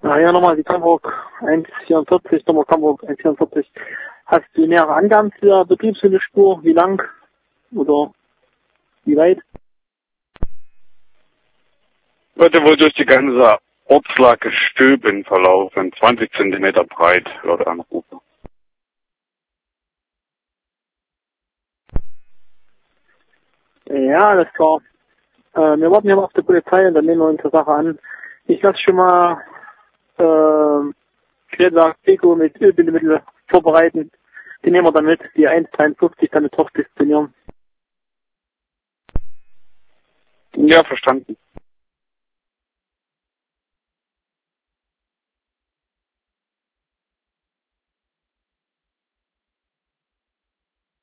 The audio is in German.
Ja, nochmal die Hamburg 144, Nummer Hamburg 144. Hast du nähere Angaben zu der Betriebshüllespur? Wie lang oder wie weit? Würde wohl durch die ganze Ortslage Stöben verlaufen, 20 Zentimeter breit, würde anrufen. Ja, alles klar. Wir warten hier mal auf die Polizei und dann nehmen wir uns die Sache an. Ich lasse schon mal Quersack Deko mit Ölbindemittel vorbereiten. Die nehmen wir dann mit, die 1,53 damit hochdisponieren. Ja, verstanden.